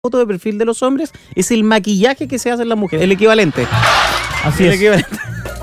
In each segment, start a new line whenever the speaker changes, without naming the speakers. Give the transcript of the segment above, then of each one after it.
foto de perfil de los hombres es el maquillaje que se hace en las mujeres, el equivalente.
Así
el
es.
equivalente.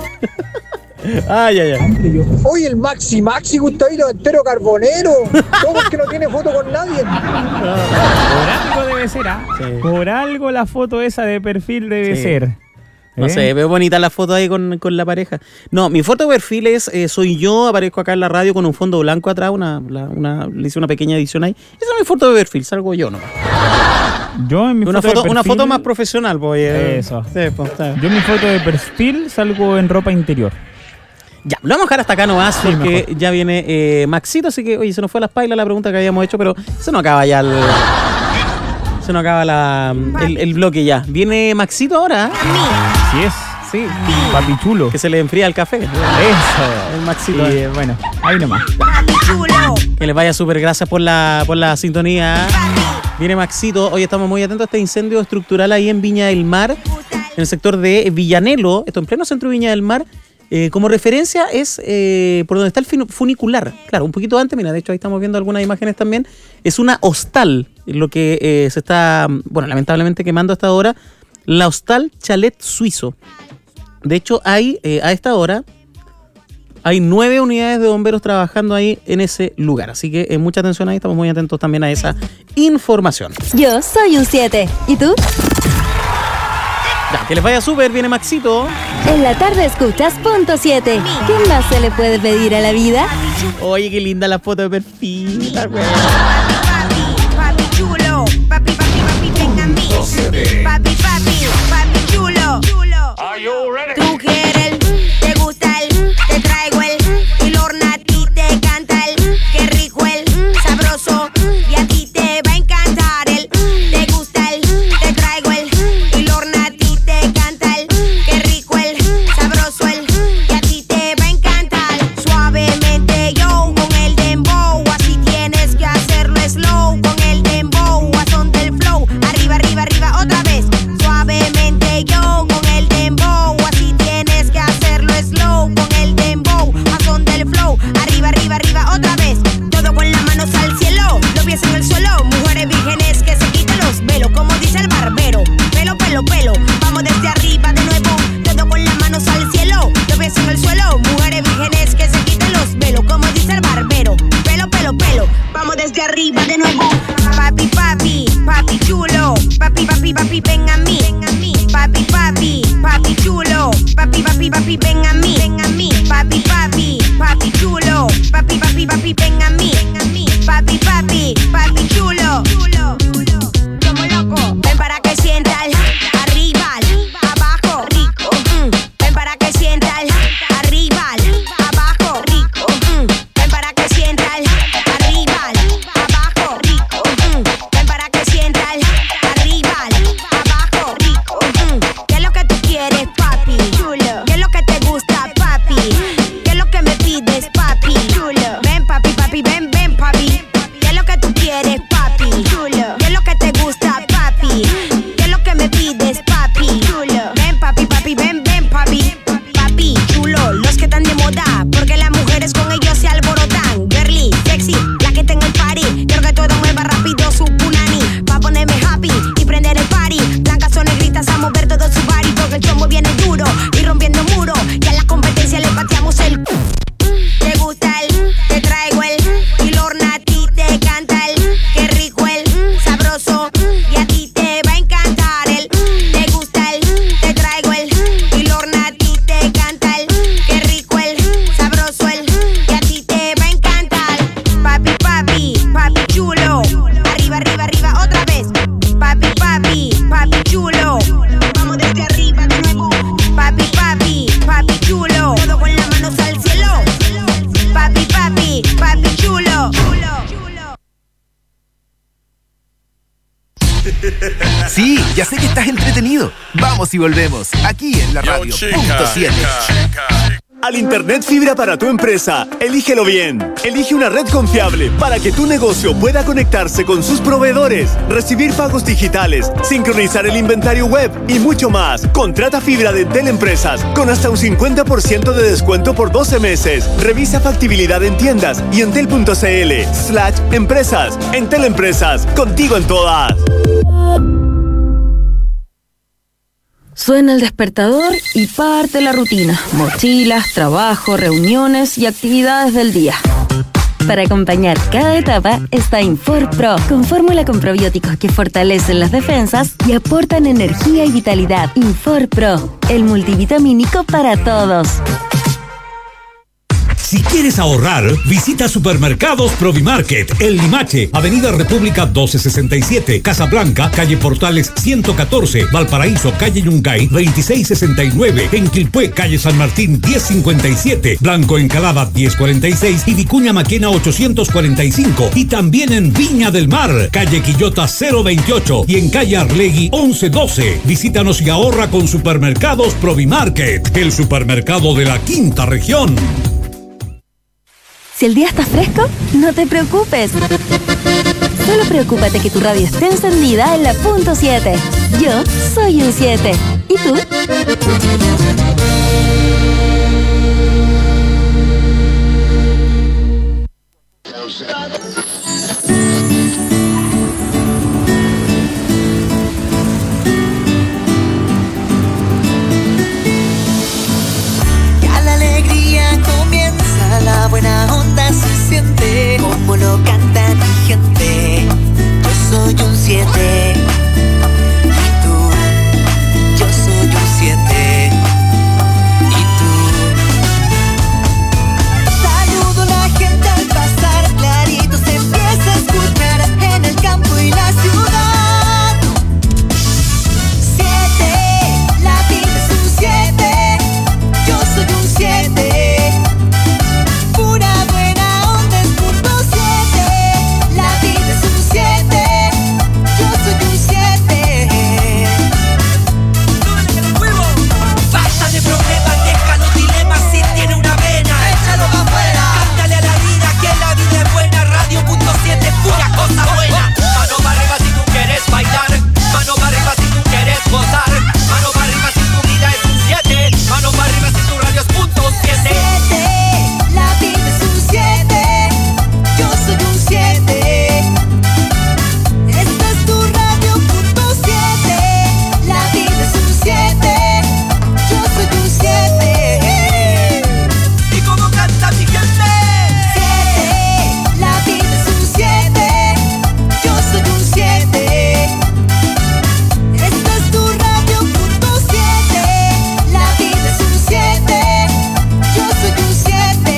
Ay.
Oye, el Maxi Gustavito entero carbonero. ¿Cómo es que no tiene foto con nadie?
Por algo debe ser, ¿ah?
Sí.
Por algo la foto esa de perfil debe
Sí.
ser.
No sé, veo bonita la foto ahí con la pareja. No, mi foto de perfil es, soy yo, aparezco acá en la radio con un fondo blanco atrás, le hice una pequeña edición ahí. Esa es mi foto de perfil, salgo yo nomás.
Yo en mi
Una
foto de
foto
perfil,
más profesional, pues.
Eso.
Sí, pues, está bien.
Yo en mi foto de perfil salgo en ropa interior.
Ya, lo vamos a dejar hasta acá nomás
Sí,
porque
mejor.
ya viene Maxito, así que, oye, se nos fue a las pailas la pregunta que habíamos hecho, pero se nos acaba ya se nos acaba el bloque ya. Viene Maxito ahora, ¿eh?
Así es.
Sí.
Papi chulo.
Que se le enfría el café.
Eso.
El Maxito.
Y bueno, ahí nomás.
Que les vaya súper, gracias por la sintonía. Viene Maxito, hoy estamos muy atentos a este incendio estructural ahí en Viña del Mar, en el sector de Villanelo, esto en pleno centro de Viña del Mar. Como referencia es por donde está el funicular, claro, un poquito antes, mira, de hecho ahí estamos viendo algunas imágenes también. Es una hostal, lo que se está, bueno, lamentablemente quemando a esta hora, la hostal Chalet Suizo. De hecho, hay a esta hora hay 9 unidades de bomberos trabajando ahí en ese lugar. Así que mucha atención ahí, estamos muy atentos también a esa información.
Yo soy un 7. ¿Y tú?
Ya, que les vaya súper, viene Maxito.
En la tarde escuchas Punto 7. ¿Qué más se le puede pedir a la vida?
Oye, qué linda la foto de perfil.
Papi chulo, papi, ven a mí. Papi chulo. Tú quieres te gusta te traigo y Lorna a ti te canta qué rico sabroso, y a ti te va a encantar te gusta te traigo y Lorna a ti te canta qué rico sabroso, y a ti te va a encantar. Suavemente yo con el dembow, así tienes que hacerlo slow con el dembow, a son del flow, arriba, otra vez. Suavemente yo con el dembow, así tienes que hacerlo slow con el dembow, a son del flow, arriba, otra vez. Todo con las manos al cielo, los pies en el suelo, mujeres vírgenes que se quiten los velos, como dice el barbero. Pelo, vamos desde arriba de nuevo. Todo con las manos al cielo, los pies en el suelo, mujeres vírgenes que se quiten los velos, como dice el barbero. Pelo, vamos desde arriba de nuevo. Papi chulo, papi, ven a mí. Papi chulo, papi, ven a mí. Papi chulo, papi, ven a mí. Papi chulo. Como loco, ven para que sientas arriba, abajo, rico. Ven para que sientas arriba, abajo, rico. Ven para que sientas arriba, abajo, rico. Ven para que sientas arriba, abajo, rico. ¿Qué es lo que tú quieres, papi? Chulo. ¿Qué es lo que te gusta, papi? ¿Qué es lo que me pides, papi? Chulo. Ven, papi, ven, papi. ¿Qué es lo que tú quieres, papi? Chulo. ¿Qué es lo que te gusta, papi? ¿Qué es lo que me pides, papi? Chulo. Ven, papi, ven, papi. Papi, chulo, los que están de moda, porque las mujeres con ellos se alborotan. Girly, sexy, la que está en el party. Quiero que todo mueva rápido su punani, pa' ponerme happy y prender el party. Blancas o negritas a mover todo su body, porque el chombo viene duro y rompiendo muro. Y a la competencia le pateamos el te gusta te traigo y Lorna a ti te canta qué rico sabroso, y a ti te va a encantar te gusta te traigo y Lorna a ti te canta qué rico sabroso, y a ti te va a encantar. Papi chulo, arriba, otra vez. Papi chulo, vamos desde arriba de nuevo. Papi chulo, todo con las manos al cielo. Papi chulo.
Sí, ya sé que estás entretenido. Vamos y volvemos, aquí en la radio. Punto 7. al internet fibra para tu empresa. Elígelo bien. Elige una red confiable para que tu negocio pueda conectarse con sus proveedores, recibir pagos digitales, sincronizar el inventario web y mucho más. Contrata fibra de Entel Empresas con hasta un 50% de descuento por 12 meses. Revisa factibilidad en tiendas y entel.cl/empresas. Entel Empresas, contigo en todas.
Suena el despertador y parte la rutina. Mochilas, trabajo, reuniones y actividades del día. Para acompañar cada etapa está Infor Pro, con fórmula con probióticos que fortalecen las defensas y aportan energía y vitalidad. Infor Pro, el multivitamínico para todos.
Si quieres ahorrar, visita Supermercados Provimarket, El Limache, Avenida República 1267, Casablanca, Calle Portales 114, Valparaíso, Calle Yungay 2669, en Quilpué, Calle San Martín 1057, Blanco Encalada 1046 y Vicuña Maquena 845. Y también en Viña del Mar, Calle Quillota 028 y en Calle Arlegui 1112. Visítanos y ahorra con Supermercados Provimarket, el supermercado de la quinta región.
Si el día está fresco, no te preocupes. Solo preocúpate que tu radio esté encendida en la punto 7. Yo soy un 7. ¿Y tú?
Ya la alegría comienza, la buena onda se siente, como lo canta mi gente. Yo soy un 7. ¿Y tú? Yo soy un 7. ¿Y tú? Saludo a la gente al pasar, clarito se empieza a escuchar en el campo y la ciudad. 7, la vida es un 7. Yo soy un 7. Pura buena onda es punto 7. La vida es un 7. Yo soy un 7.
Basta de problemas, deja los dilemas. Si tiene una vena, échalo pa' afuera. Cántale a la vida que la vida es buena. Radio.7, pura cosa buena. Mano para arriba si tú quieres bailar. Mano para arriba si tú quieres gozar. Mano para arriba si tu vida es un 7. Mano para arriba si tu radio es punto 7.
7, la vida es un 7. Yo soy un 7. Esta es tu radio punto 7. La vida es un 7. Yo soy un 7.
¿Y cómo canta mi gente?
7, la vida es un 7. Yo soy un 7. Esta es tu radio punto 7. La vida es un 7. Yo soy un 7.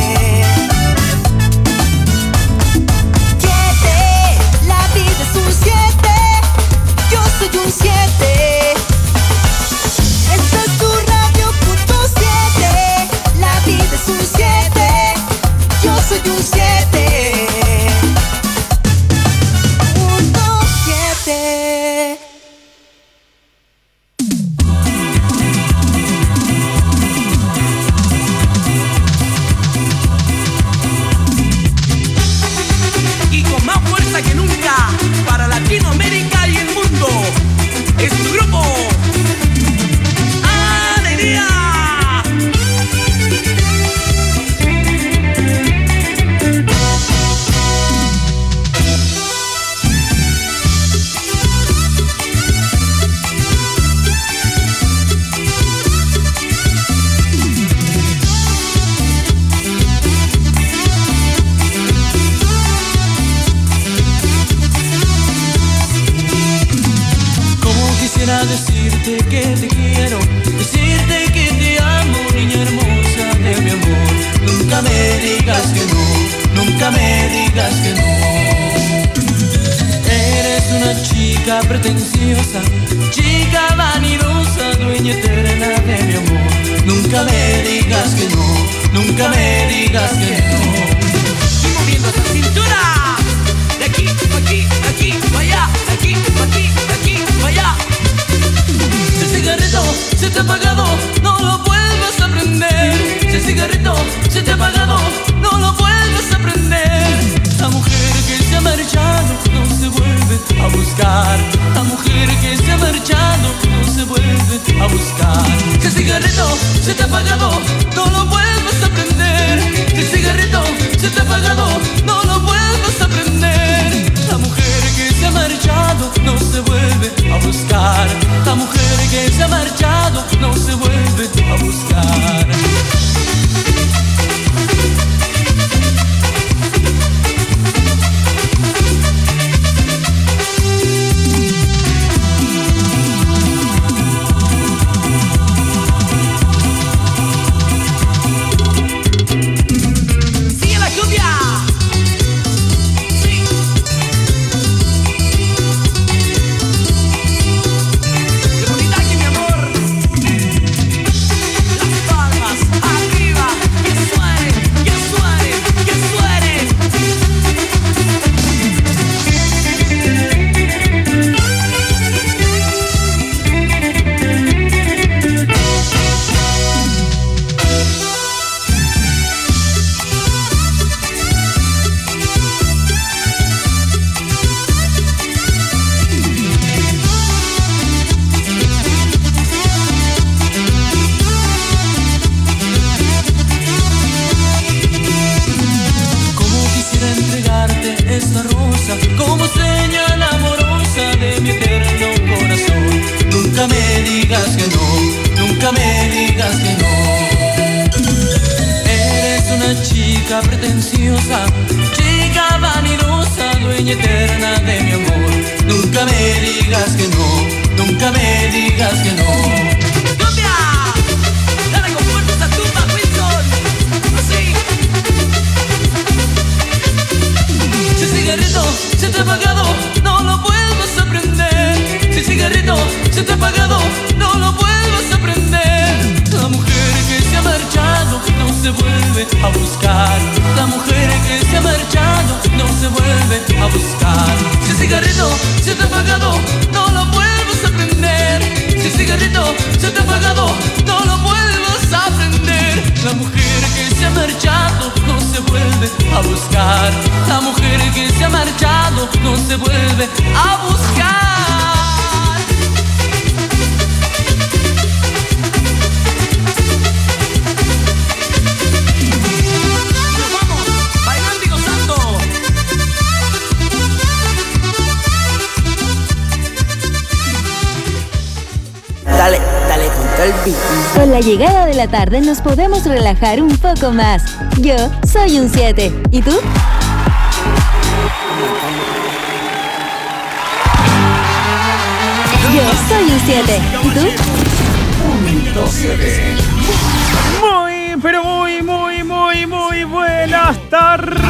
7, la vida es un 7. Yo soy un 7. Esta es tu radio punto 7. La vida es un 7. Yo soy un 7. Punto 7.
Y con más fuerza que nunca para Latinoamérica y el mundo. Es tu grupo. ¡Alegría!
Como quisiera decirte que te quiero, decirte que te amo, niña hermosa de mi amor. Nunca me digas que no, nunca me digas que no. Eres una chica pretenciosa, chica vanidosa, dueña eterna de mi amor. Nunca me digas que no, nunca me digas que no.
Y moviendo esa cintura. De aquí, pa' aquí, de aquí, pa' allá. De aquí, pa' aquí, de aquí, pa' allá.
Si el cigarrito se te ha apagado, no lo vuelvas a prender. Si el chica pretenciosa, chica vanidosa, dueña eterna de mi amor. Nunca me digas que no, nunca me digas que no. ¡Cumbia! ¡Dale con fuerza esa tumba, Wilson! ¡Así! Si el cigarrito se te ha apagado, no lo vuelvas a prender. Si el cigarrito se te ha apagado, no lo vuelvas a prender. La mujer que se ha marchado no se vuelve a buscar. La mujer que se ha marchado no se vuelve a buscar. Si el cigarrito se te ha apagado, no lo vuelvas a prender. Si el cigarrito se te ha apagado, no lo vuelvas a prender. La mujer que se ha marchado no se vuelve a buscar. La mujer que se ha marchado no se vuelve a buscar.
Dale, dale con todo el beat.
Con la llegada de la tarde nos podemos relajar un poco más. Yo soy un 7. ¿Y tú? Yo soy un 7. ¿Y tú?
Muy, pero muy buenas tardes.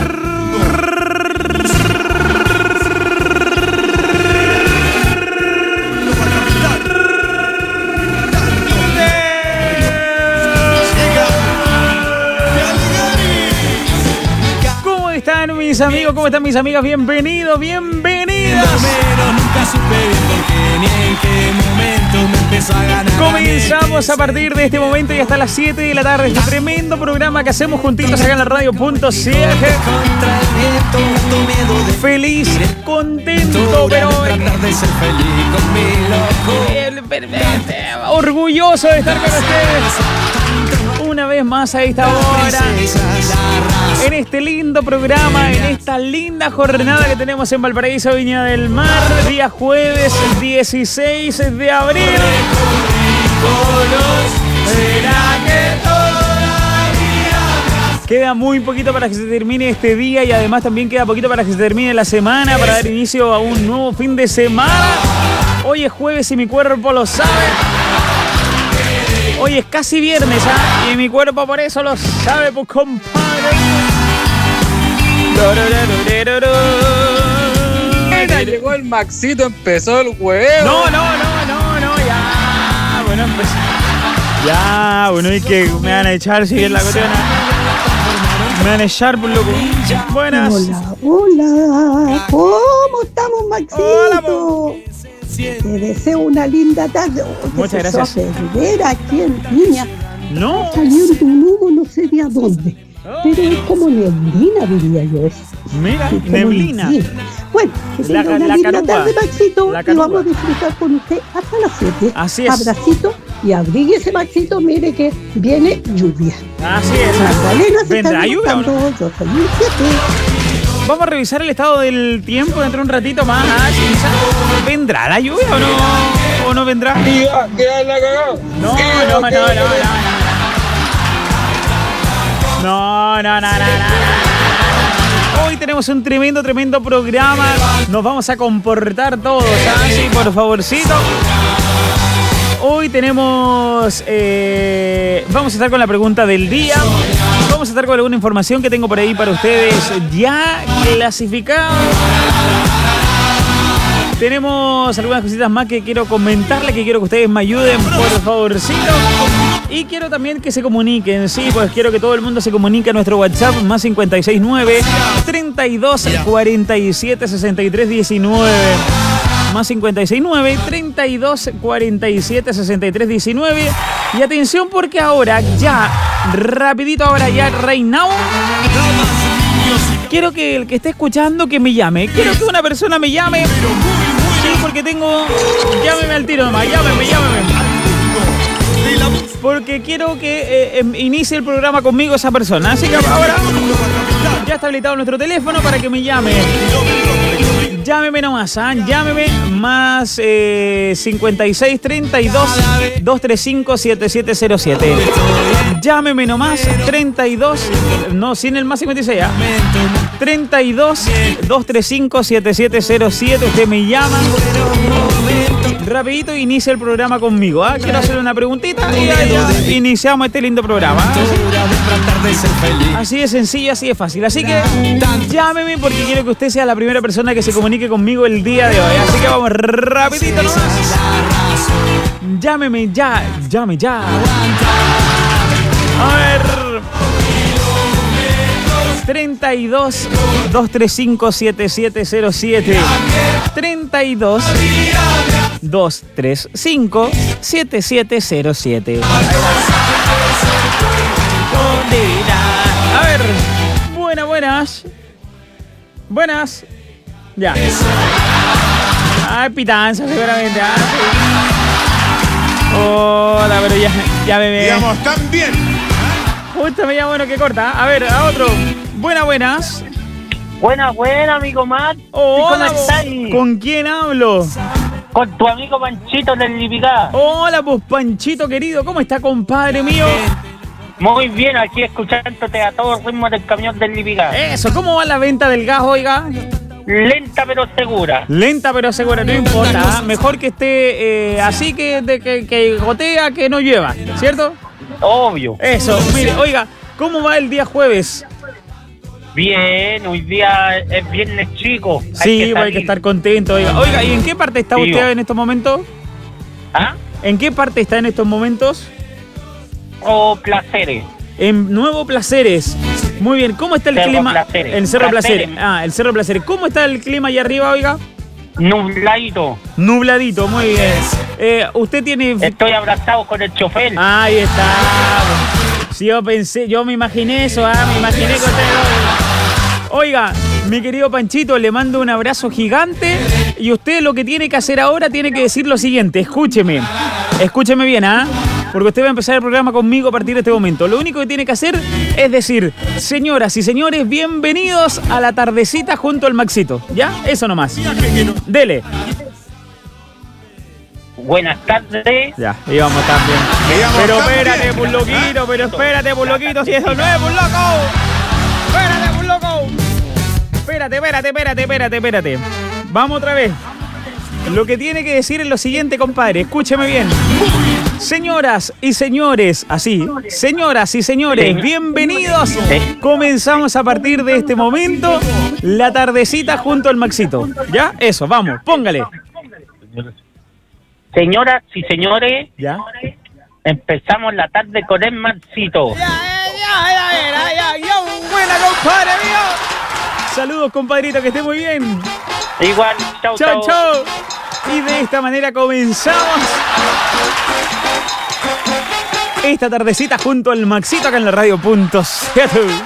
¿Cómo están mis amigos? ¿Cómo están mis amigas? Bienvenidos, bienvenidas.
Nunca supe bien por qué ni en qué momento me empezó a ganar.
Comenzamos a partir de este momento y hasta las 7 de la tarde este tremendo programa que hacemos juntitos acá en la radio.cl. Feliz, contento, pero orgulloso de estar con ustedes una vez más a esta hora, en este lindo programa, en esta linda jornada que tenemos en Valparaíso, Viña del Mar, día jueves 16 de abril. Queda muy poquito para que se termine este día y además también queda poquito para que se termine la semana, para dar inicio a un nuevo fin de semana. Hoy es jueves y mi cuerpo lo sabe. Hoy es casi viernes, ¿ah? Y mi cuerpo por eso lo sabe, pues compadre.
Ya llegó el Maxito, empezó el huevo.
No, ya. Bueno, empezó. Ya, bueno, y que me van a echar si es la cuestión. Me van a echar, por loco. Buenas.
Hola, ¿cómo estamos, Maxito?
Hola,
te deseo una linda tarde.
Muchas gracias.
Rivera, aquí en Viña.
No.
Saliendo un humo, no sé de a dónde. Pero es como neblina, diría yo.
Mira,
sí,
neblina.
Bueno, que tenga una linda tarde, Maxito. Y vamos a disfrutar con usted hasta las 7.
Así es.
Abracito y abríguese, Maxito. Mire que viene lluvia.
Así es.
Magdalena se
¿Vendrá lluvia o no?
Yo soy un 7.
Vamos a revisar el estado del tiempo dentro de un ratito más. ¿Vendrá la lluvia o no? ¿O no vendrá?
¿Qué la cagó?
No. Hoy tenemos un tremendo programa. Nos vamos a comportar todos, así, por favorcito. Hoy tenemos... vamos a estar con la pregunta del día. Vamos a estar con alguna información que tengo por ahí para ustedes ya clasificada. Tenemos algunas cositas más que quiero comentarles, que quiero que ustedes me ayuden, por favorcito. Y quiero también que se comuniquen, sí, pues quiero que todo el mundo se comunique a nuestro WhatsApp, más 569 32 47 63 19. Más 569 32 47 63 19. Y atención porque ahora ya, rapidito ahora ya, right now, quiero que el que esté escuchando que me llame. Quiero que una persona me llame. Sí, porque tengo... Llámeme al tiro nomás, llámeme. Porque quiero que inicie el programa conmigo esa persona. Así que ahora ya está habilitado nuestro teléfono para que me llame. Llámeme nomás, llámeme más 56 32 235 7707. Llámeme nomás 32, no, sin el más 56, 32 235 7707. Usted me llama. Rapidito inicia el programa conmigo. Quiero hacerle una preguntita y ya iniciamos este lindo programa. Así de sencillo, así de fácil. Así que llámeme porque quiero que usted sea la primera persona que se comunique conmigo el día de hoy. Así que vamos rapidito nomás. Llámeme ya, llame ya. A ver. 32 235 7707. 32 235 7707. A ver. Buenas. Ya. Ay, pitanza seguramente. Hola, pero ya bebé.
Digamos, también.
Justo me llama, bueno, que corta. A ver, a otro. Buenas.
Buena, amigo Matt.
Hola,
¿Cómo estáis?
¿Con quién hablo?
Con tu amigo Panchito del Lipicá.
Hola, pues Panchito querido. ¿Cómo está, compadre mío?
Muy bien, aquí escuchándote a todo ritmo del camión del Lipicá.
Eso, ¿cómo va la venta del gas, oiga?
Lenta pero segura.
Lenta pero segura, no importa. Mejor que esté así que gotea que no llueva, ¿cierto?
Obvio.
Eso, mire, oiga, ¿cómo va el día jueves?
Bien, hoy día es viernes chico.
Sí, hay que estar contento, oiga. Oiga, ¿y en qué parte está usted en estos momentos?
¿Ah?
¿En qué parte está en estos momentos?
Placeres.
En Nuevo Placeres. Muy bien, ¿cómo está el
Cerro
clima?
Placeres.
El Cerro
Placeres.
Placeres. El Cerro Placeres. ¿Cómo está el clima allá arriba, oiga? Nubladito, muy bien. Usted tiene...
Estoy abrazado con el chofer.
Ahí está. Si yo me imaginé eso, me imaginé que usted... Oiga, mi querido Panchito, le mando un abrazo gigante y usted lo que tiene que hacer ahora tiene que decir lo siguiente. Escúcheme bien, porque usted va a empezar el programa conmigo a partir de este momento. Lo único que tiene que hacer es decir: señoras y señores, bienvenidos a la tardecita junto al Maxito. ¿Ya? Eso nomás. Dele.
Buenas tardes.
Ya, íbamos también. Pero espérate, por loquito, si eso no es por loco. Espérate, por loco. Espérate. Vamos otra vez. Lo que tiene que decir es lo siguiente, compadre. Escúcheme bien. Señoras y señores, bienvenidos. Comenzamos a partir de este momento la tardecita junto al Maxito. ¿Ya? Eso, vamos, póngale.
Señoras y señores,
¿ya?
Empezamos la tarde con el Maxito.
Ya, buena, compadre mío. Saludos, compadrito, que esté muy bien.
Igual, chau.
Y de esta manera comenzamos esta tardecita junto al Maxito acá en la radio.7.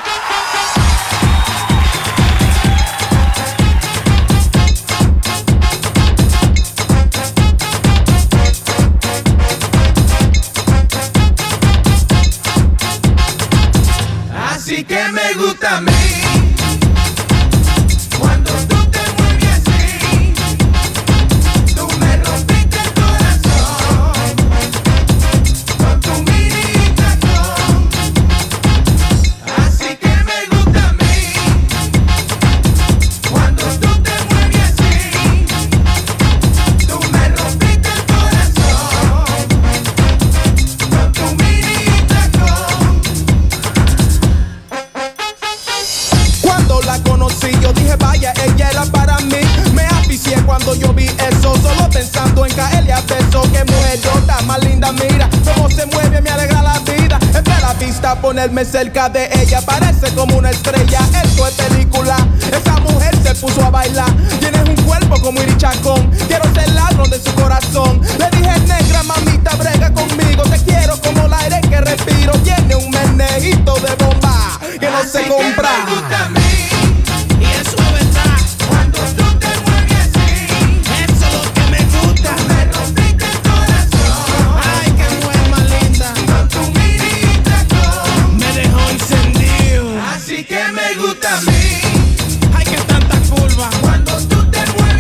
Así que me gusta a mí cuando tú te mueves así. Tú me rompiste el corazón con tu mini tacón. Así que me gusta a mí cuando tú te mueves así. Tú me rompiste el corazón con tu mini tacón.
Cuando la conocí yo dije vaya, ella era para mí. Me aficié cuando yo vi eso, solo pensando en caerle a beso. Que mujer está más linda, mira cómo se mueve, me alegra la vida. Es de la vista ponerme cerca de ella, parece como una estrella. Esto es película, esa mujer se puso a bailar. Tienes un cuerpo como Iri Chacón, quiero ser ladrón de su corazón. Le dije negra, mamita, brega conmigo, te quiero como el aire que respiro. Tiene un menejito de bomba que no se compra.
Y eso es verdad, cuando tú te mueves así, eso es lo que me gusta. Me rompiste el corazón, ay, qué mujer más linda. Con tu mini tacón, me dejó encendido. Así que me gusta a mí, ay, que tanta curva. Cuando tú te mueves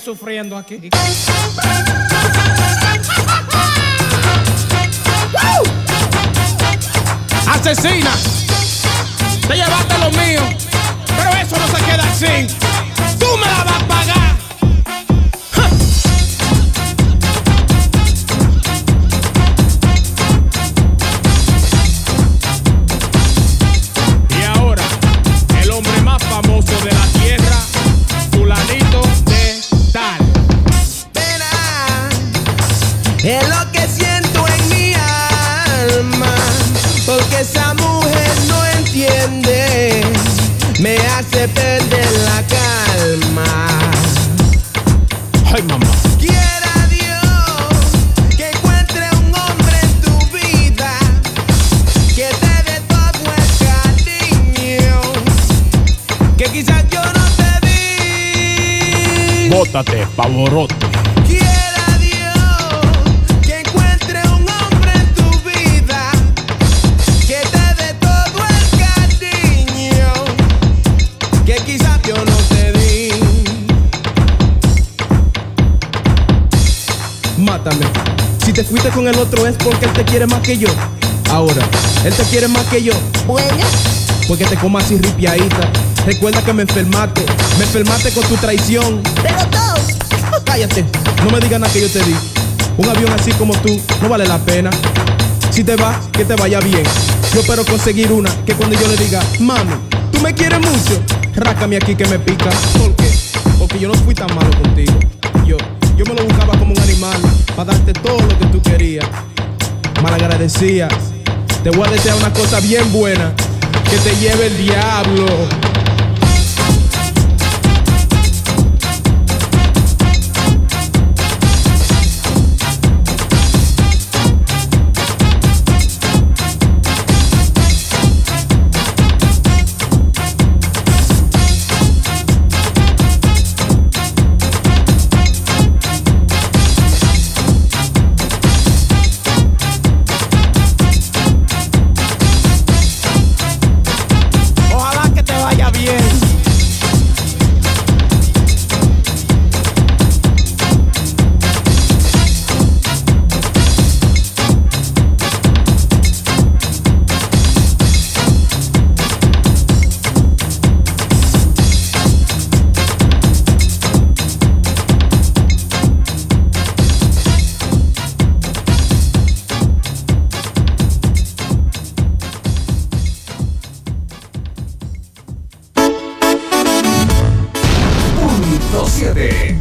sufriendo aquí. Asesina, te llevaste lo mío, pero eso no se queda así. Tú me la vas a pagar. Y ahora, el hombre más famoso de la tierra, fulanito de tal.
Pena es lo que siento en mi alma, porque esa mujer no entiende, me hace perder la calma.
Ay, mamá.
Quiera Dios que encuentre un hombre en tu vida que te dé todo el cariño que quizás yo no te di.
Bótate, pavorote.
Quiera Dios que encuentre un hombre en tu vida que te dé todo el cariño que quizás yo no te di.
Mátame. Si te fuiste con el otro es porque él te quiere más que yo. Ahora, él te quiere más que yo.
Bueno,
Porque te comas así ripiadita. Recuerda que me enfermaste con tu traición.
pero todos.
Cállate, no me digas nada que yo te di. Un avión así como tú no vale la pena. Si te vas, que te vaya bien. Yo espero conseguir una que cuando yo le diga, mami, tú me quieres mucho, rácame aquí que me pica. ¿Por qué? Porque yo no fui tan malo contigo. Yo me lo buscaba como un animal para darte todo lo que tú querías. Malagradecía. Te voy a desear una cosa bien buena, que te lleve el diablo. Ojalá que te vaya bien.
Punto 7.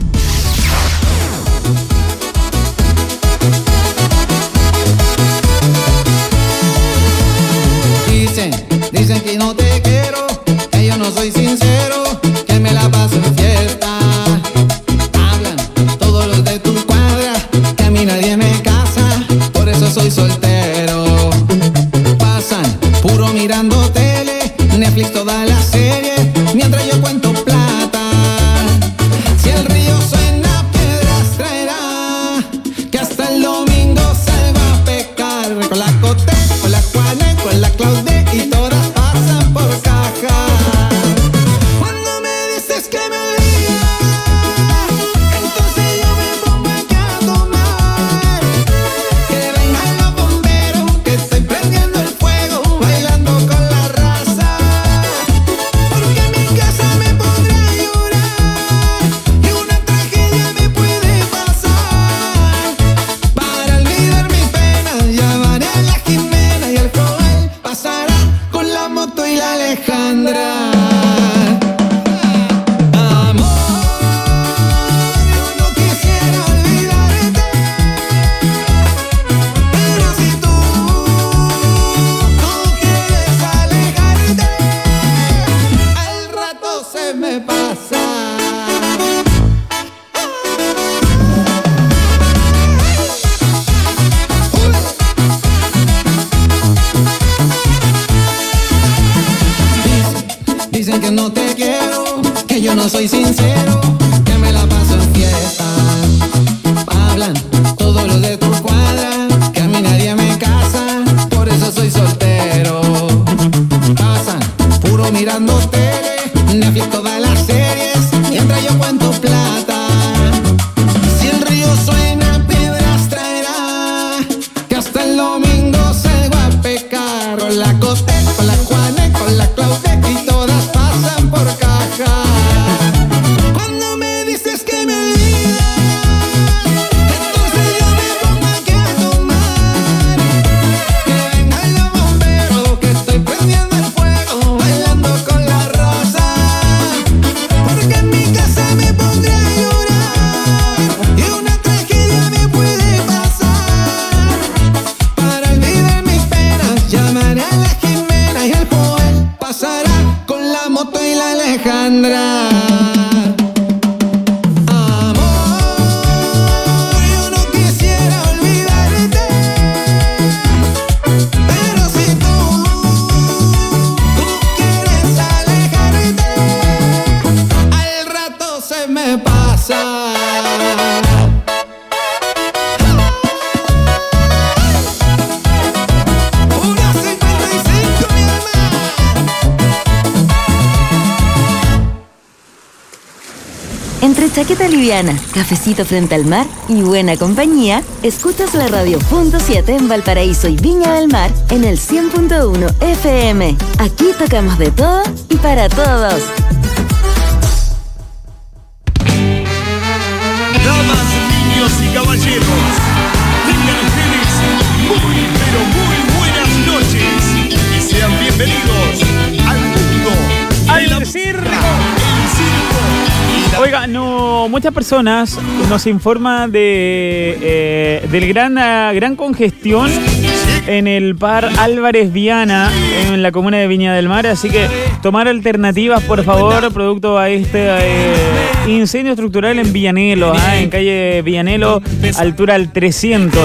Dicen que no te quiero, que yo no soy sincero, que me la paso en fiesta. Hablan todos los de tu cuadra, que a mí nadie me casa, por eso soy soltero. Pasan puro mirando tele, Netflix toda la serie, mientras yo cuento plata. Si el río suena, piedras traerá, que hasta el domingo salga a pecar. Con la Cote, con la Juana, con la Claude y todas pasan por caja. Cuando me dices que me olvidas, entonces yo me pongo aquí a tomar. Que vengan los bomberos, que estoy prendiendo el fuego, bailando con la raza. Porque en mi casa me pondré a llorar y una tragedia me puede pasar. Para olvidar mis penas llamaré a la Jimena y el Joel pasará con la moto y la Alejandra. Amor, yo no quisiera olvidarte, pero si tú no quieres alejarte, al rato se me pasa. Dicen que no te quiero, que yo no soy sincero, que me la paso en fiesta. Hablan todos los de tu cuadra, que a mí nadie me casa, por eso soy soltero. Pasan puro mirando tele, Netflix todas las series, mientras yo cuento plata. con la Coste, con la Juane, con la Claude y todas pasan por caja. Cuando me dices que me olvidas, entonces yo me pongo aquí a tomar. Que vengan los bomberos, que estoy prendiendo el fuego, bailando con la rosa. Porque en mi casa me pondré a llorar y una tragedia me puede pasar. Para olvidar mis penas, llamaré a la Jimena y el Joel pasará con la moto y la Alejandra. Me pasa. Una 55, mi
Entre chaqueta liviana, cafecito frente al mar y buena compañía, escuchas la radio Punto 7 en Valparaíso y Viña del Mar en el 100.1 FM. Aquí tocamos de todo y para todos.
Damas, niños y caballeros, tengan ustedes muy, pero muy buenas noches y sean bienvenidos al mundo
al circo. Oiga, no, muchas personas nos informan del gran congestión en el Par Álvarez Viana, en la comuna de Viña del Mar, así que tomar alternativas, por favor, producto a este incendio estructural en Villanelo, en calle Villanelo, altura al 300.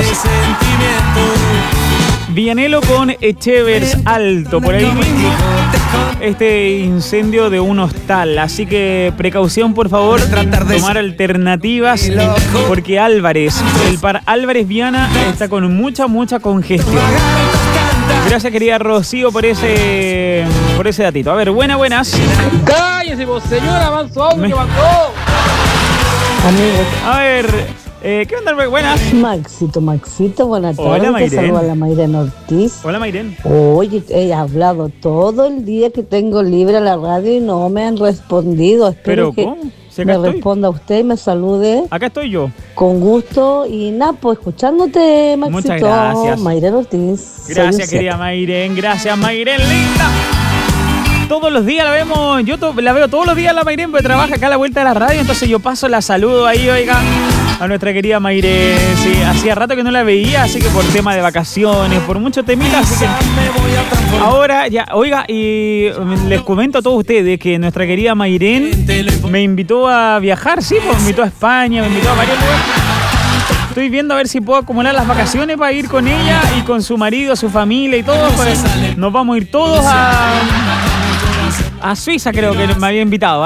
Villanelo con Echevers Alto, por ahí mismo, este incendio de un hostal. Así que precaución, por favor, tomar alternativas, porque Álvarez, el Par Álvarez Viana está con mucha congestión. Gracias, querida Rocío, por ese datito. A ver, buenas.
¡Cállese vos, señora! ¡Avanzó audio que mandó!
Amigos.
A ver... ¿qué onda? Buenas.
Maxito, buenas tardes.
Hola, Mayren.
Te saluda la Mayren Ortiz.
Hola, Mayren.
Oye, he hablado todo el día que tengo libre a la radio y no me han respondido. Espero que me responda usted y me salude.
Acá estoy yo.
Con gusto y nada, pues escuchándote, Maxito.
Muchas gracias.
Mayren Ortiz.
Gracias, querida Mayren. Gracias, Mayren, linda. Todos los días la vemos, yo la veo todos los días la Mayren, porque trabaja acá a la vuelta de la radio, entonces yo paso, la saludo ahí, oiga, a nuestra querida Mayren. Sí, hacía rato que no la veía, así que por tema de vacaciones, por muchos temitas, así que ahora ya, oiga, y les comento a todos ustedes que nuestra querida Mayren me invitó a viajar, sí, pues me invitó a España, me invitó a varios lugares. Estoy viendo a ver si puedo acumular las vacaciones para ir con ella y con su marido, su familia y todo, pues nos vamos a ir todos a Suiza, creo que me había invitado.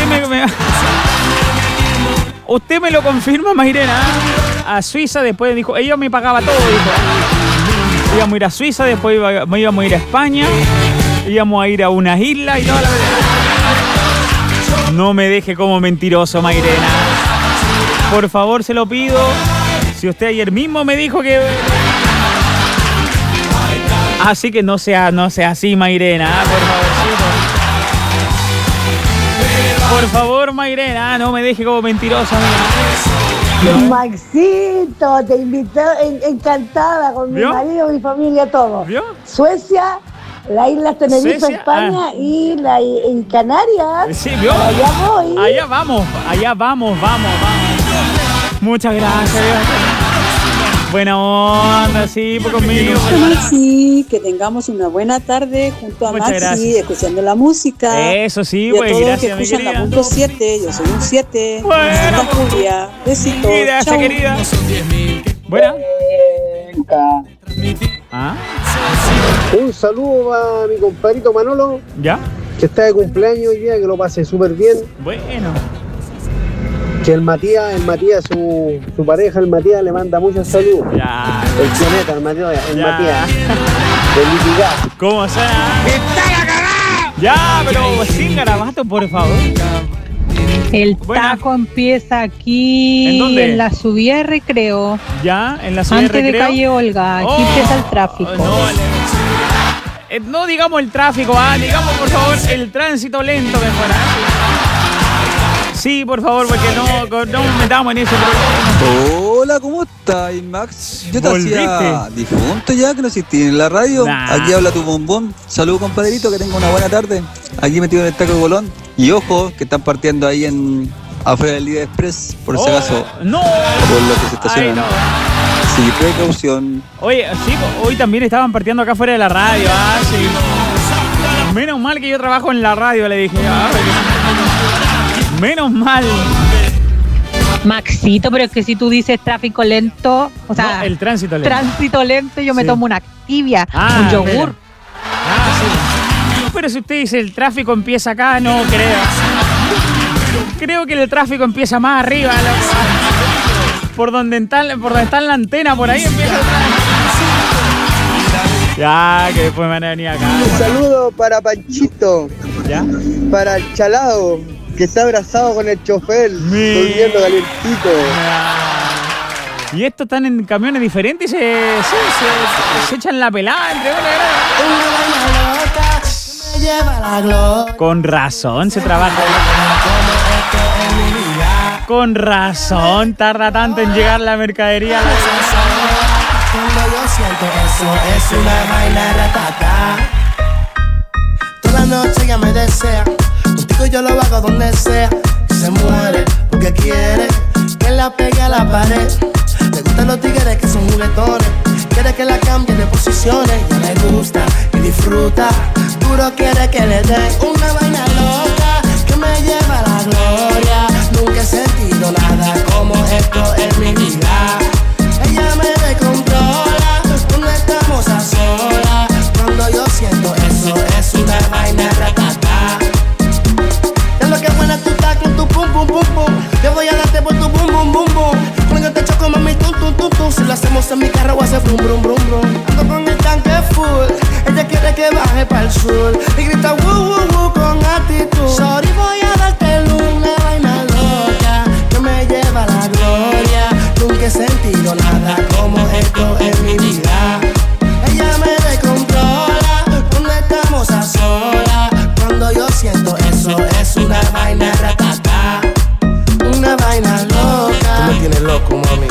Usted me lo confirma, Mayrena. A Suiza, después dijo, ella me pagaba todo, dijo. Íbamos a ir a Suiza, después íbamos a ir a España, íbamos a ir a unas islas y toda la verdad. No me deje como mentiroso, Mayrena. Por favor, se lo pido. Si usted ayer mismo me dijo que... Así que no sea así, Mayrena, por favorcito. Por favor, Mayrena, no me deje como mentirosa, amiga.
Maxito, te invité, encantada con mi marido, mi familia, todo.
¿Vio?
Suecia, las Islas Tenerife,
Suecia,
España y en Canarias.
Sí, ¿vio?
Allá voy.
Allá vamos. Muchas gracias. Buena onda, sí, por conmigo.
Maxi, que tengamos una buena tarde junto a
Muchas
Maxi,
gracias.
escuchando la música.
Eso sí,
y a
pues,
todos
gracias,
que
mi
escuchan la
querida.
punto 7, yo soy un 7.
Bueno.
Santa Julia, besitos.
Gracias,
chau.
querida. Buena. ¿Ah?
Un saludo a mi compadrito Manolo.
¿Ya?
Que está de cumpleaños hoy día, que lo pase súper bien.
Bueno.
Que el Matías, su pareja, el Matías, le manda muchos saludos.
Ya.
El Pioneta, el Matías.
Ya.
El Litigar.
¿Cómo se llama?
¡Está la cagada!
Ya, pero sin garabato, por favor.
El taco empieza aquí
¿En dónde?
en la subida de Recreo.
Ya, en la subida
Antes de
Recreo.
calle Olga, aquí
Oh,
empieza el tráfico.
no, no digamos el tráfico, digamos por favor el tránsito lento mejor. Sí, por favor, porque no nos metamos en ese problema.
Hola, ¿cómo estás, Max? Yo te hacía difunto ya, que no existí en la radio. Aquí habla tu bombón. Saludos, compadrito, que tenga una buena tarde. Aquí metido en el Taco de Colón. Y ojo, que están partiendo ahí afuera del Líder Express, por si acaso.
¡No!
Por lo que se estacionan. Sí, precaución.
Oye, sí, hoy también estaban partiendo acá fuera de la radio. Sí. Menos mal que yo trabajo en la radio, le dije. Menos mal.
Maxito, pero es que si tú dices tráfico lento, o sea,
no, el tránsito lento.
Tránsito lento, yo me tomo una Activia, un yogur.
Sí. Pero si usted dice el tráfico empieza acá, no creo. Creo que el tráfico empieza más arriba, por donde está la antena, por ahí empieza el tráfico. Ya, que después me van a venir acá.
Un saludo para Panchito.
¿Ya?
Para el Chalado, que está abrazado con el chofer, durmiendo calientito.
Y estos están en camiones diferentes y se echan la pelada entre una. Con razón se trabaja. Con razón tarda tanto en llegar la mercadería.
Cuando yo siento eso, es una vaina ratata. Toda la noche ella me desea, contigo yo lo hago donde sea. Se muere porque quiere que la pegue a la pared. Le gustan los tigres que son juguetones, quiere que la cambie de posiciones. Ya le gusta y disfruta, duro quiere que le dé una vaina loca que me lleva a la gloria. Nunca he sentido nada como esto en mi vida. Ella me descontrola cuando estamos a solas. Cuando yo siento eso, es una vaina ratata. Es lo que buena tú estás con tu pum pum pum pum. Yo voy a darte por tu bum bum bum bum. Cuando te choco mami tum tum tum tum. Si lo hacemos en mi carro hace brum brum brum brum. Ando con el tanque full, ella quiere que baje para el sur y grita woo woo woo con actitud. Sorry, voy a darte una vaina loca que me lleva a la gloria. Nunca he sentido nada como esto en mi vida. Ella me descontrola cuando estamos a solas. Cuando yo siento eso, es una vaina ratata. Una vaina loca. Tú me tienes loco, mami.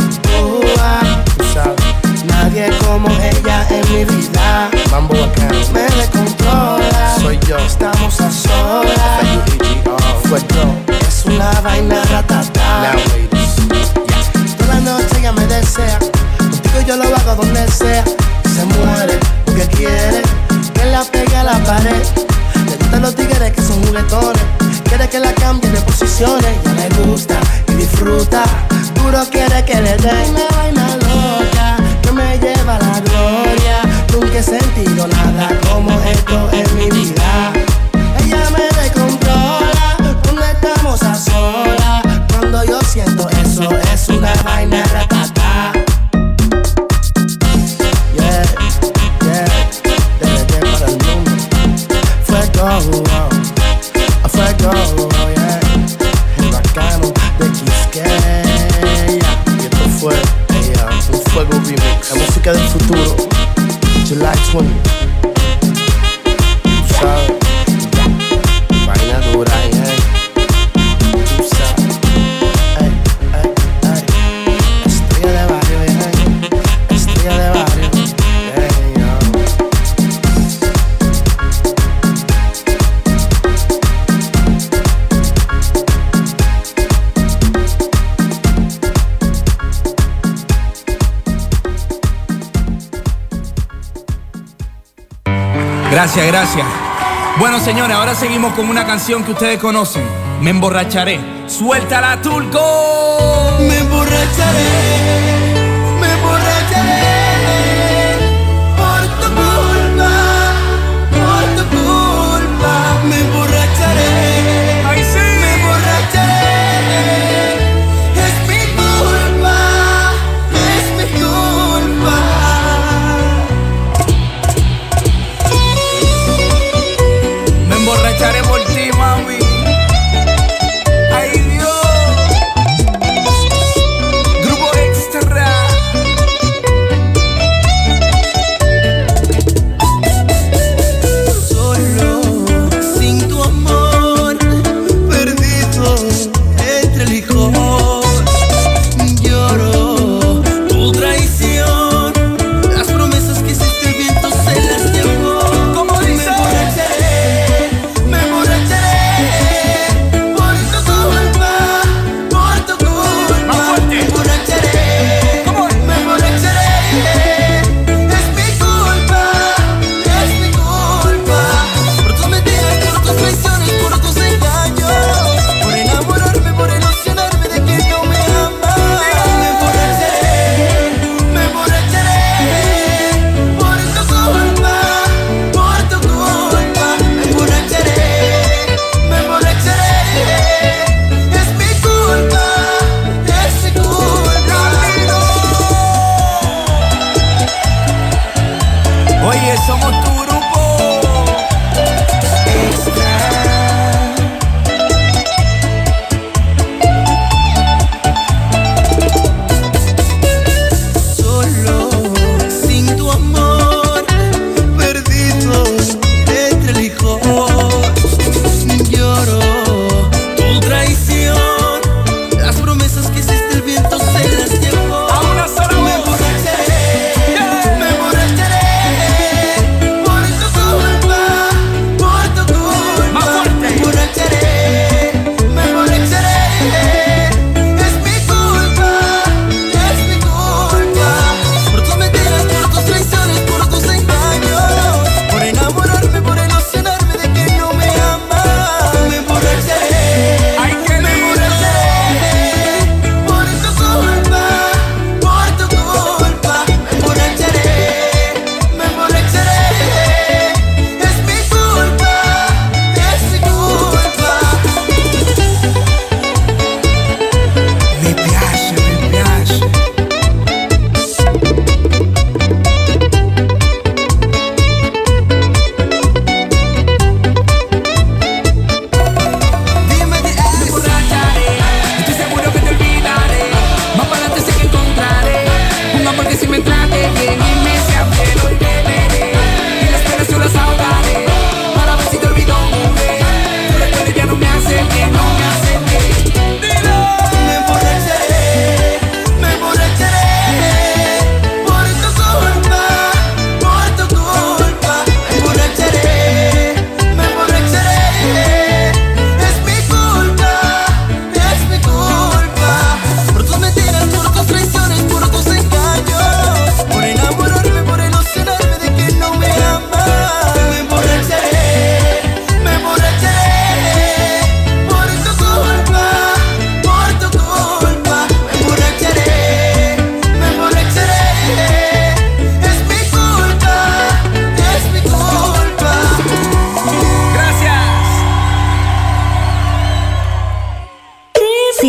Tú sabes. Nadie como ella en mi vida. Mambo bacano. Me descontrola. Soy yo. Estamos a solas. Fue yo. Es una vaina ratata. Toda la noche ella me desea, contigo yo lo hago donde sea. Se muere porque quiere que la pegue a la pared. Le gustan los tigres que son juguetones, quiere que la cambie de posiciones. Ya le gusta y disfruta, duro quiere que le dé una vaina loca que me lleva a la gloria. Nunca he sentido nada como esto en mi vida. Ella me descontrola cuando estamos a solas. Cuando yo siento eso, es una vaina ratata. Yeah, yeah, desde para el mundo. Fuego, fuego, yeah. El bacano de Quisqueya. Y esto fue un fuego remix. La música del futuro, July 20. Tú sabes, vaina dura, yeah.
Gracias, gracias. Bueno, señores, ahora seguimos con una canción que ustedes conocen. Me emborracharé. ¡Suéltala, Turco!
Me emborracharé, me emborracharé. Por tu culpa, me emborracharé.
¡Ay, sí!
Me emborracharé. Es mi culpa, es mi culpa.
Me emborracharé por ti, mami. ¡Ay, Dios! Grupo Extra.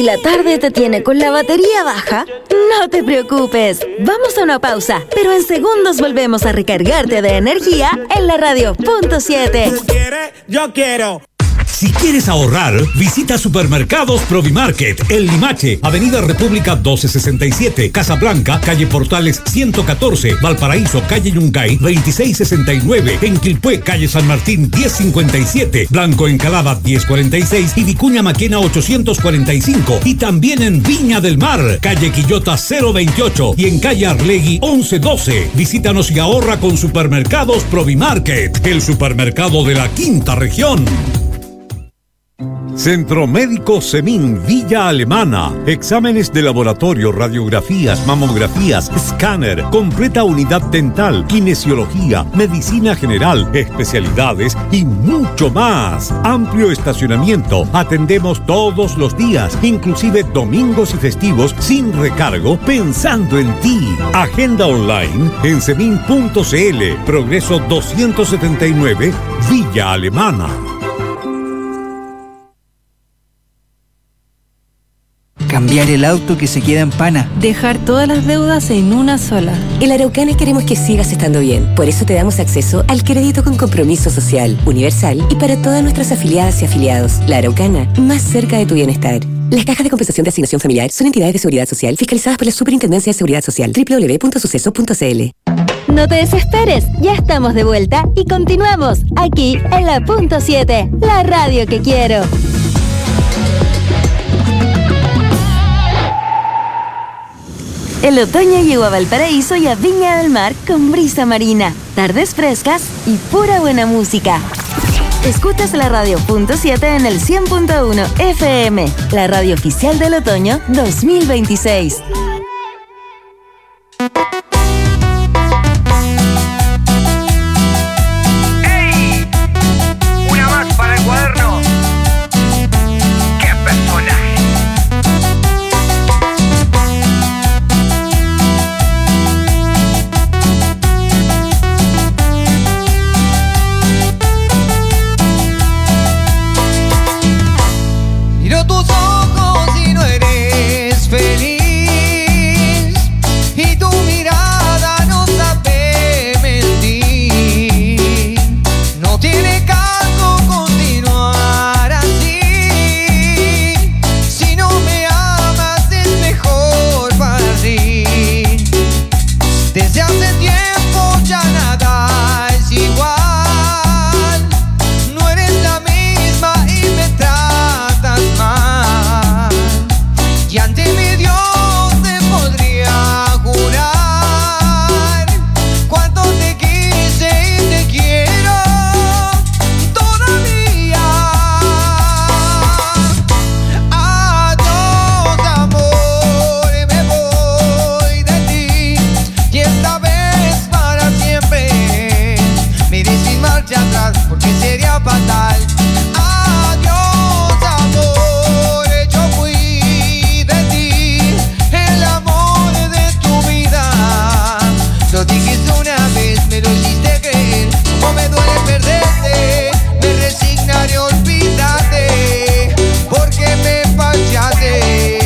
la tarde te tiene con la batería baja, no te preocupes. Vamos a una pausa, pero en segundos volvemos a recargarte de energía en la radio punto 7.
¿Tú quieres? Yo quiero.
Si quieres ahorrar, visita Supermercados Provimarket, El Limache, Avenida República 1267, Casablanca, calle Portales 114, Valparaíso, calle Yungay 2669, en Quilpué, calle San Martín 1057, Blanco Encalada 1046 y Vicuña Maquena 845, y también en Viña del Mar, calle Quillota 028 y en calle Arlegui 1112. Visítanos y ahorra con Supermercados Provimarket, el supermercado de la quinta región.
Centro Médico Semín Villa Alemana. Exámenes de laboratorio, radiografías, mamografías, escáner, completa unidad dental, kinesiología, medicina general, especialidades y mucho más. Amplio estacionamiento. Atendemos todos los días, inclusive domingos y festivos sin recargo, pensando en ti. Agenda online en semin.cl. Progreso 279, Villa Alemana.
Cambiar el auto que se queda en pana.
Dejar todas las deudas en una sola.
En la Araucana queremos que sigas estando bien. Por eso te damos acceso al crédito con compromiso social, universal y para todas nuestras afiliadas y afiliados. La Araucana, más cerca de tu bienestar. Las cajas de compensación de asignación familiar son entidades de seguridad social fiscalizadas por la Superintendencia de Seguridad Social. www.suceso.cl.
No te desesperes, ya estamos de vuelta y continuamos aquí en la punto 7, la radio que quiero. El otoño llegó a Valparaíso y a Viña del Mar con brisa marina, tardes frescas y pura buena música. Escuchas la radio punto 7 en el 100.1 FM, la radio oficial del otoño 2026.
Una más para el cuaderno. ¡Qué personaje!
Miro tus ojos y no eres feliz. Y tu mirada no sabe mentir. No tiene caso continuar así. Si no me amas es mejor partir. Desde hace tiempo ya nada es igual. No eres la misma y me tratas mal. Y ante mi Dios te podría jurar cuánto te quise y te quiero todavía. Adiós amor, me voy de ti y esta vez para siempre. Me iré sin marcha atrás porque sería fatal. Adiós amor, yo fui de ti, el amor de tu vida. Lo dijiste una vez, me lo hiciste creer. Como me duele perderte, me resignaré, olvídate, porque me fallaste.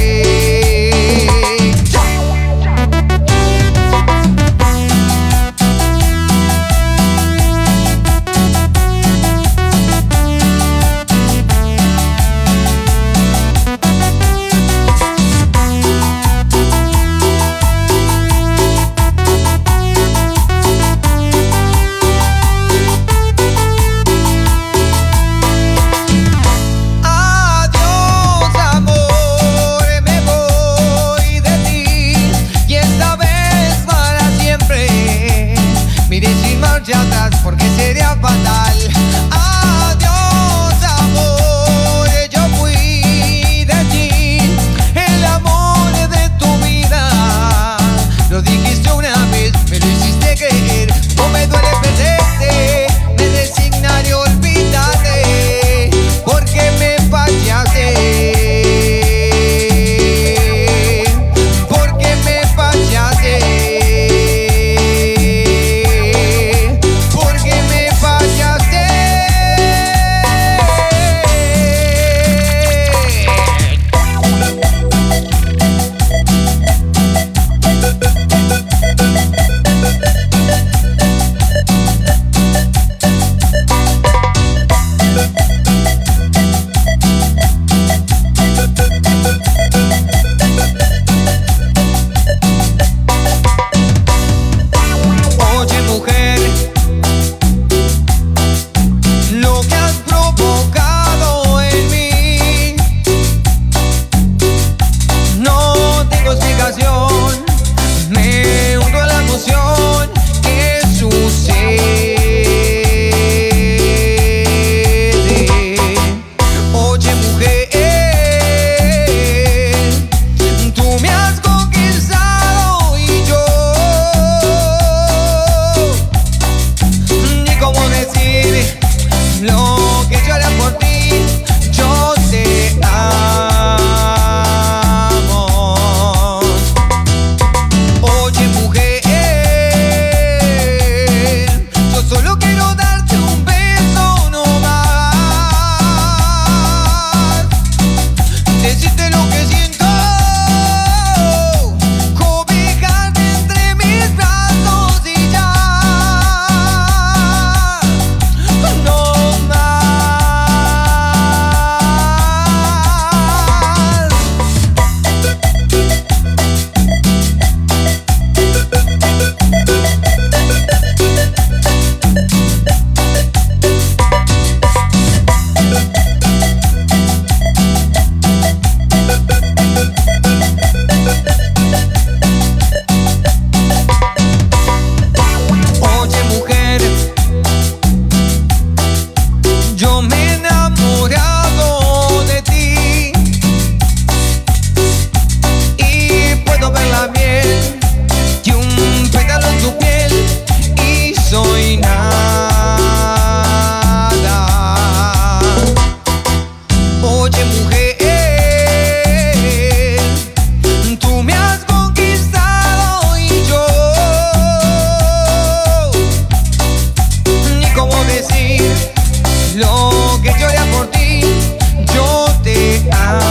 decir lo que yo haría por ti. Yo te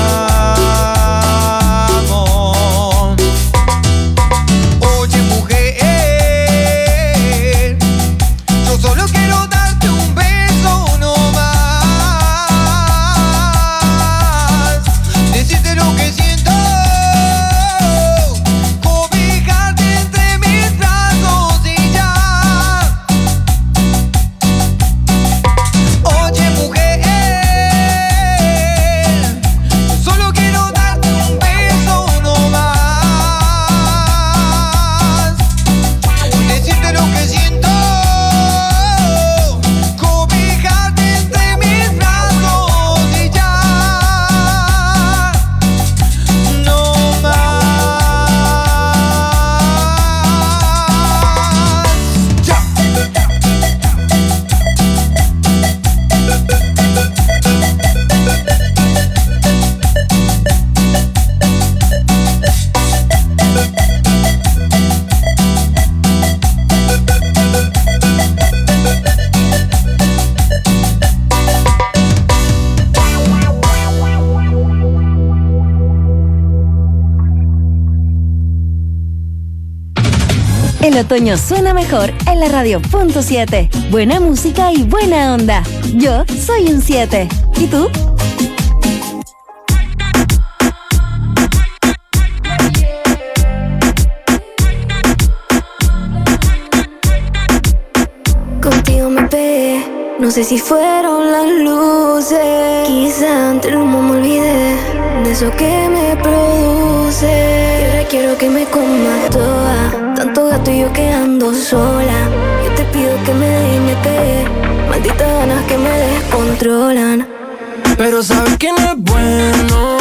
amo. Oye, mujer, yo solo quiero darte un beso no más. Decirte lo que siento, cobijarte entre mis brazos y ya. Oye, mujer, solo quiero darte un beso no más. Decirte lo que siento, cobijarte entre mis brazos y ya. No más. Ya.
El otoño suena mejor en la radio punto 7. Buena música y buena onda. Yo soy un 7. ¿Y tú?
Contigo me pegué, no sé si fueron las luces. Quizá ante el humo me olvidé de eso que me produce. Y ahora quiero que me comas toda, tanto gato y yo quedando sola. Yo te pido que me dé y me pegue, malditas ganas que me descontrolan.
Pero sabes que no es bueno,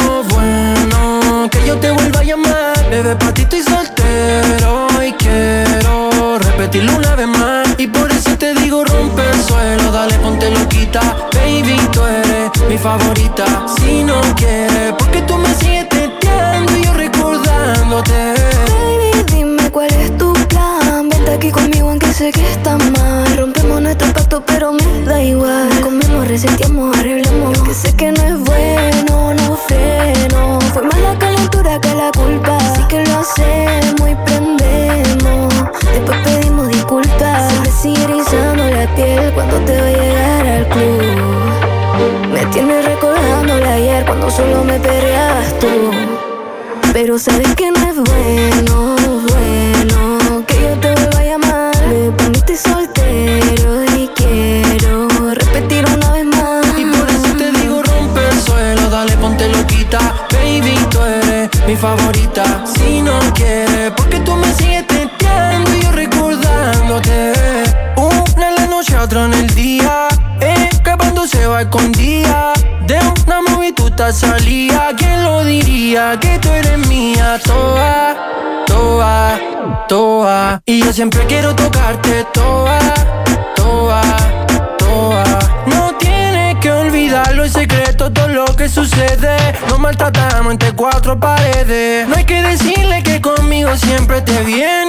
bueno que yo te vuelva a llamar. Bebé, pa' ti estoy soltero y quiero repetirlo una vez más. Y por eso te digo rompe el suelo, dale ponte loquita. Baby, tú eres mi favorita. Si no quieres, porque tú me sigues teteando y yo recordándote.
Baby, dime cuál es tu plan. Vente aquí conmigo aunque sé que está mal. Rompemos nuestro pacto pero me da igual. Comemos, reseteamos, arreglamos. Que sé que no es bueno, no freno. Fue más la calentura que la culpa. Así que lo hacemos y prendemos. Después pedimos disculpas. Se me sigue erizando la piel cuando te voy a llegar al club. Me tienes recordándola ayer cuando solo me perreabas tú. Pero sabes que no es bueno, bueno que yo te vuelva a llamar. Me poniste soltero y quiero repetir una vez más.
Y por eso te digo rompe el suelo, dale ponte loquita. Baby, tú eres mi favorita. Si no quieres, porque tú me sigues teteando y yo recordándote. Una en la noche, otra en el día, escapando se va escondida. De una movie tú te salía. ¿Quién lo diría? Que tú eres mía. Toda, toda, toda. Y yo siempre quiero tocarte toda, toda, toda. No tienes que olvidarlo en secreto todo lo que sucede. Nos maltratamos entre cuatro paredes. No hay que decirle que conmigo siempre te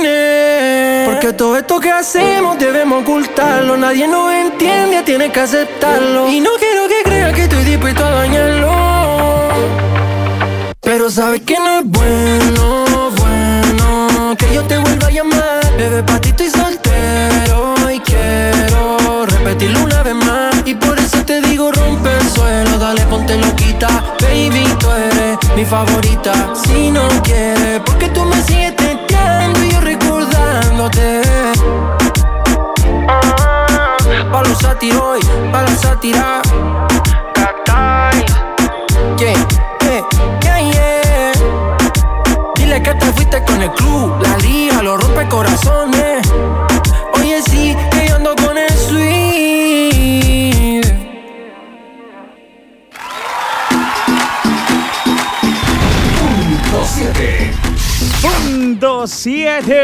viene. Porque todo esto que hacemos debemos ocultarlo. Nadie nos entiende, tienes que aceptarlo. Y no quiero que creas que estoy dispuesto a dañarlo. Pero sabes que no es bueno, bueno que yo te vuelva a llamar. Bebé, pa' ti estoy soltero y quiero repetirlo una vez más. Y por eso te digo rompe el suelo, dale ponte loquita. Baby, tú eres mi favorita. Si no quieres, porque tú me sigues teteando y yo recordándote. Pa' los sátiros, pa' la sátira. Yeah, yeah, yeah, yeah. Dile que te fuiste con el club, la liga, lo rompe corazones. Oye, sí, que yo ando con el sweet.
Punto 7.
Punto 7.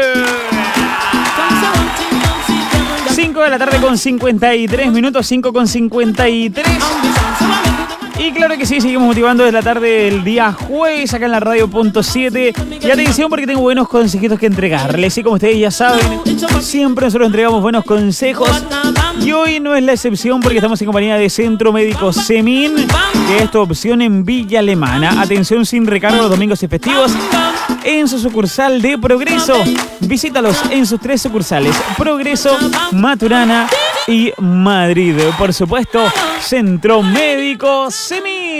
5 de la tarde con 53 minutos, 5 con 53. Y claro que sí, seguimos motivando desde la tarde del día jueves acá en la radio.7. Y atención porque tengo buenos consejitos que entregarles. Y como ustedes ya saben, siempre nosotros entregamos buenos consejos. Y hoy no es la excepción porque estamos en compañía de Centro Médico Semin, que es tu opción en Villa Alemana. Atención sin recargo los domingos y festivos en su sucursal de Progreso. Visítalos en sus 3 sucursales: Progreso, Maturana y Madrid. Por supuesto, Centro Médico Semin.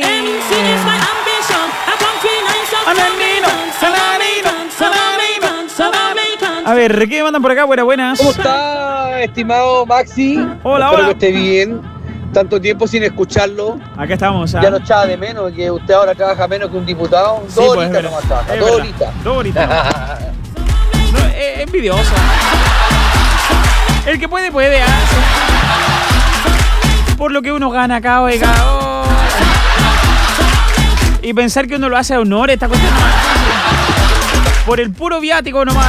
A ver, ¿qué mandan por acá? Buenas.
¿Cómo está, estimado Maxi?
Hola,
Espero que esté bien. Tanto tiempo sin escucharlo.
Acá estamos.
Ya no echaba de menos, que usted ahora trabaja menos que un diputado.
Sí,
2
pues,
horitas nomás trabaja, 2 horitas.
2 horitas. No, envidioso. El que puede, puede. Por lo que uno gana acá, oiga. Y pensar que uno lo hace a honor, esta cuestión nomás. Por el puro viático nomás.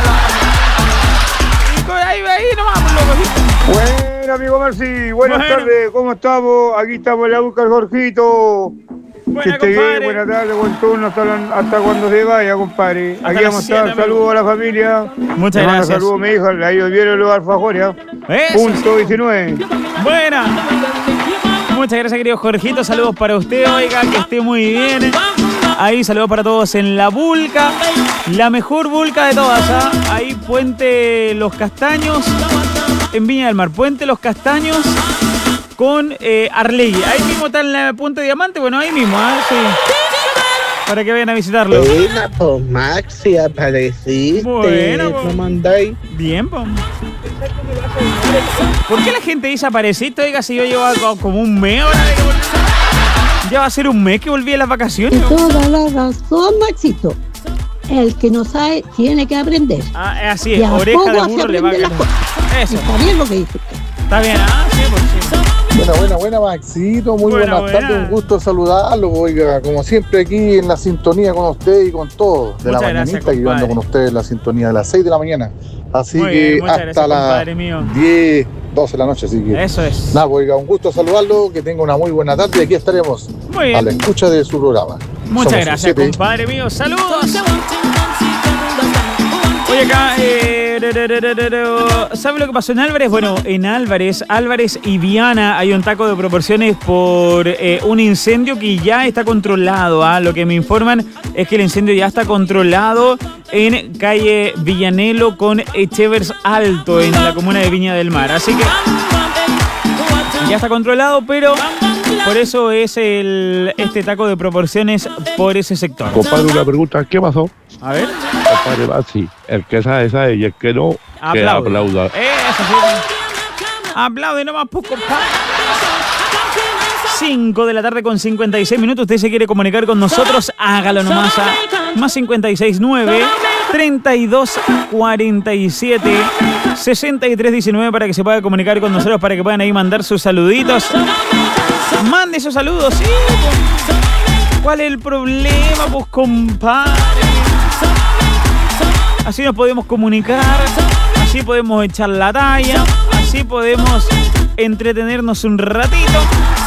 Ahí nomás, por loco.
Bueno, amigo Marci, buenas tardes, ¿cómo estamos? Aquí estamos en la busca del Jorgito. Que esté bien, buenas tardes, buen turno hasta cuando se vaya, compadre.
Hasta
aquí vamos a estar, saludos a la familia.
Muchas gracias.
Saludos a mi hija, le ha ido bien los alfajores. Punto 19.
Buena. Muchas gracias, querido Jorgito, saludos para usted, oiga, que esté muy bien. Ahí, saludos para todos en la Vulca, la mejor Vulca de todas, ¿ah? Ahí, Puente Los Castaños, en Viña del Mar, Puente Los Castaños con Arlegui. Ahí mismo está en la Punta Diamante, bueno, ahí mismo, ¿ah? Sí. Para que vayan a visitarlo.
Buena, pues Maxi, apareciste.
Bueno,
¿cómo andáis?
Bien, pues. ¿Por qué la gente dice apareciste? Oiga, si yo llevo como un mes ahora de que volví. Ya va a ser un mes que volví a las vacaciones.
Toda la razón, Maxito. El que no sabe tiene que aprender.
Así es, oreja de burro le va a ganar. Eso.
Está bien lo que dice usted.
Está bien, sí, por sí.
Buena, Maxito. Muy buenas tardes. Un gusto saludarlo. Oiga, como siempre, aquí en la sintonía con usted y con todos. De la mañanita, y yo ando con ustedes en la sintonía de las 6 de la mañana. Así
muy
que
bien,
hasta las 10, 12 de la noche. Así que
eso es.
Nada, oiga, un gusto saludarlo. Que tenga una muy buena tarde. Y aquí estaremos a la escucha de su programa.
Muchas gracias, compadre mío. Saludos. Oye, acá, ¿sabe lo que pasó en Álvarez? Bueno, en Álvarez y Viana hay un taco de proporciones por un incendio que ya está controlado. Lo que me informan es que el incendio ya está controlado en calle Villanelo con Echevers Alto, en la comuna de Viña del Mar. Así que ya está controlado, pero por eso es este taco de proporciones por ese sector.
Compadre, una pregunta, ¿qué pasó?
A ver.
Compadre, sí, el que sabe, y el que no, que aplauda.
Eso sí. Aplaude nomás, pues, compadre. 5 de la tarde con 56 minutos. Usted se quiere comunicar con nosotros, hágalo nomás a más 569 32 47 63 19 para que se pueda comunicar con nosotros, para que puedan ahí mandar sus saluditos. Mande esos saludos, sí. ¿Cuál es el problema, pues, compadre? Así nos podemos comunicar, así podemos echar la talla, así podemos entretenernos un ratito.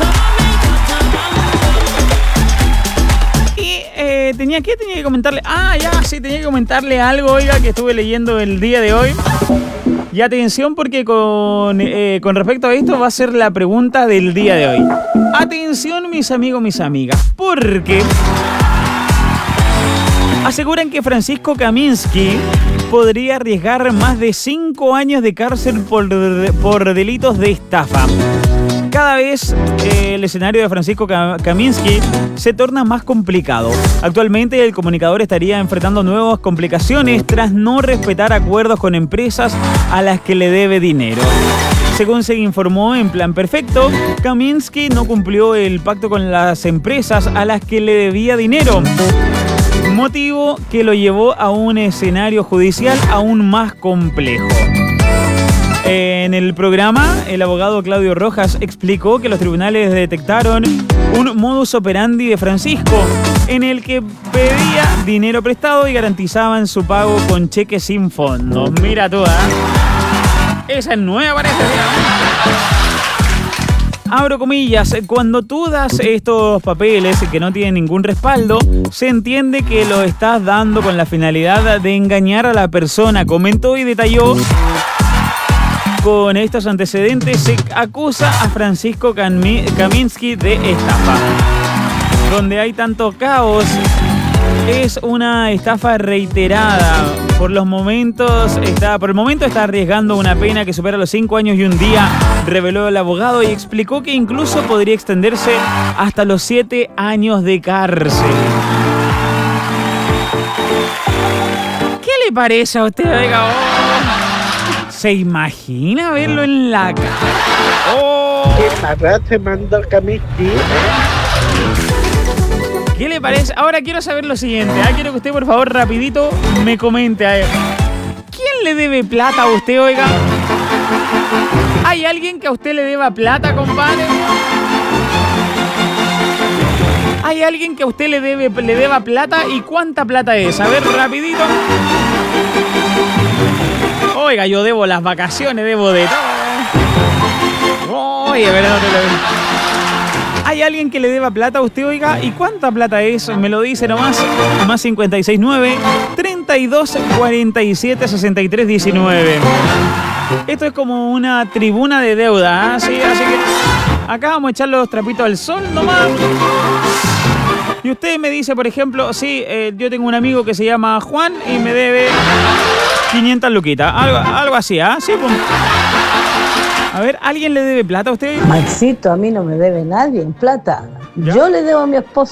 Y tenía que comentarle. Tenía que comentarle algo, oiga, que estuve leyendo el día de hoy. Y atención, porque con respecto a esto va a ser la pregunta del día de hoy. Atención, mis amigos, mis amigas, porque aseguran que Francisco Kaminsky podría arriesgar más de 5 años de cárcel por delitos de estafa. Cada vez el escenario de Francisco Kaminsky se torna más complicado. Actualmente el comunicador estaría enfrentando nuevas complicaciones tras no respetar acuerdos con empresas a las que le debe dinero. Según se informó en Plan Perfecto, Kaminsky no cumplió el pacto con las empresas a las que le debía dinero, motivo que lo llevó a un escenario judicial aún más complejo. En el programa, el abogado Claudio Rojas explicó que los tribunales detectaron un modus operandi de Francisco, en el que pedía dinero prestado y garantizaban su pago con cheques sin fondos. Mira tú, esa es nueva, parece. Abro comillas, cuando tú das estos papeles que no tienen ningún respaldo, se entiende que lo estás dando con la finalidad de engañar a la persona, comentó y detalló. Con estos antecedentes se acusa a Francisco Kaminsky de estafa. Donde hay tanto caos, es una estafa reiterada. Por el momento está arriesgando una pena que supera los 5 años y un día, reveló el abogado y explicó que incluso podría extenderse hasta los 7 años de cárcel. ¿Qué le parece a usted? Oiga, ¿se imagina verlo en la cara?
¿Qué marra se mandó Kaminsky?
¿Qué le parece? Ahora quiero saber lo siguiente. Quiero que usted, por favor, rapidito me comente. ¿Quién le debe plata a usted, oiga? ¿Hay alguien que a usted le deba plata, compadre? ¿Hay alguien que a usted le deba plata? ¿Y cuánta plata es? A ver, rapidito. Oiga, yo debo las vacaciones, debo de todo. Oye, pero no te lo veo. ¿Hay alguien que le deba plata a usted, oiga? ¿Y cuánta plata es? Me lo dice nomás. Más 569 32 47 63 19. Esto es como una tribuna de deuda, ¿eh? Sí, así que acá vamos a echar los trapitos al sol nomás. Y usted me dice, por ejemplo, sí, yo tengo un amigo que se llama Juan y me debe 500 luquitas. Algo así, ¿ah? Sí, pues. A ver, ¿alguien le debe plata a usted?
Maxito, a mí no me debe nadie en plata. ¿Ya? Yo le debo a mi esposo.